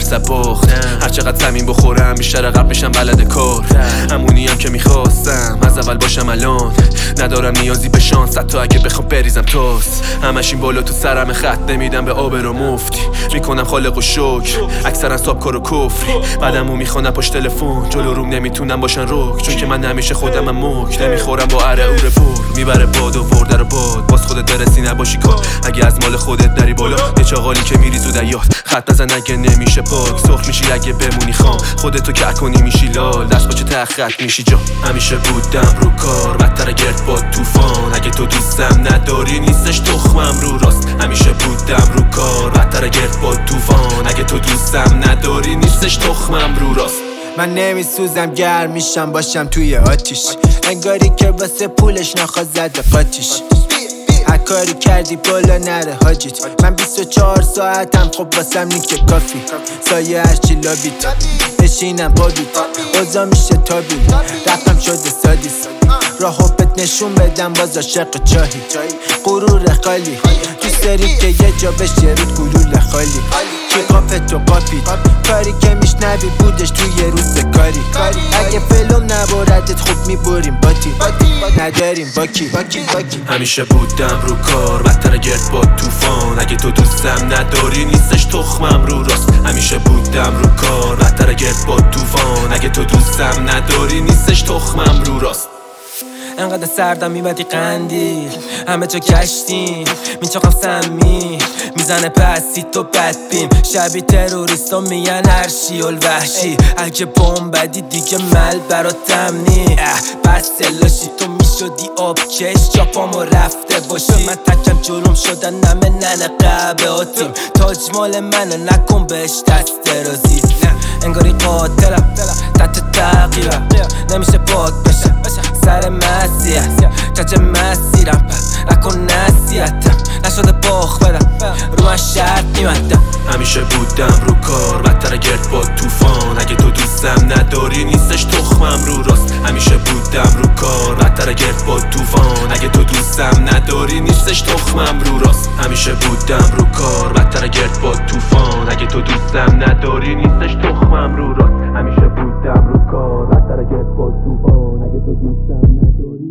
ترس بخت. هر چقدر زمین بخورم بیشتر عقب میشم بلد کار. همونیم که میخواستم از اول باشم الان. ندارم نیازی به شانس حتی اگه بخوام بریزم تاس. همش این بالا تو سرم خط نمیدم به آب رو مفتی. میکنم خالق و شکر اکثرا ساب کار و کفری. بعدمو میخوانم پشت تلفن جلو روم نمیتونم باشن رک. چون که من همیشه خودم مک نمیخورم با اره اوره بر. میبره باد و ورده رو باد باز خودت برسی نباشی کار. اگه از مال خودت داری بالا یه چاقالی که میری زود یاد. خط نزن اگه نمیشه پاک سرخ میشی اگه بمونی خام. خودتو کر کنی میشی لال دست باچه ته خط میشی جا. همیشه بودم رو کار بدتر گرد با طوفان. اگه تو دوستم نداری نیستش تخمم رو راست. همیشه بودم رو کار بدتر گرد با طوفان. اگه تو دوستم نداری نیستش تخمم رو راست. من نمیسوزم گرم میشم باشم توی آتیش. انگاری که واسه پولش نخواد زده قاتیش. هر کاری کردی بالا نره حاجیت. من 24 ساعتم خب واسم نیکه کافی. سایه هرچی لابیت نشینم بابیت. اوضاع میشه تابیت رفتم شده سادیس. راهو بهت نشون بدم باز عاشق چاهی. غرور خالی دوست داری که یه جا بشه رود گلوله خالی. کی قاپت و قاپید کاری که میشنوی بودش توی روز کاری. اگه فلوم نباردت خوب میبریم باتی. نداریم باکی. همیشه بودم رو کار بدتر گرد با طوفان. اگه تو دوستم نداری نیستش تخمم رو راست. همیشه بودم رو کار بدتر گرد با طوفان. اگه تو دوستم نداری نیستش تخمم رو راست. انقدر سردم میبدی قندیل همه جا گشتیم میچاقم سمی میزنه پسی تو بدبیم. شبی تروریستا میگن هرشی الوحشی. اگه بمبدی دیگه مل برات تمنی. بس لاشی تو میشدی آبکش چاپامو رفته باشی. من تکم جلوم شدن نمه ننه قبه آتیم. تاج مال منو نکن بهش دست درازی. انگاری قاتلم تحت تغییرم نمیشه پاک بشم سر مسیح کج مسیرم نکن نصیحتم نشده باخ بدم رو من شرط میمدم. همیشه بودم رو کار بدتر گرد با طوفان. اگه تو دوستم نداری نیستش تخمم رو راست. همیشه بودم رو کار بدتر گرد با طوفان. اگه تو دوستم نداری نیستش تخمم رو راست. همیشه بودم رو کار بدتر گرد با طوفان. اگه تو دوستم نداری نیستش تخمم رو راست. همیشه بودم رو کار بدتر گرد با طوفان. اگه تو دوستم نداری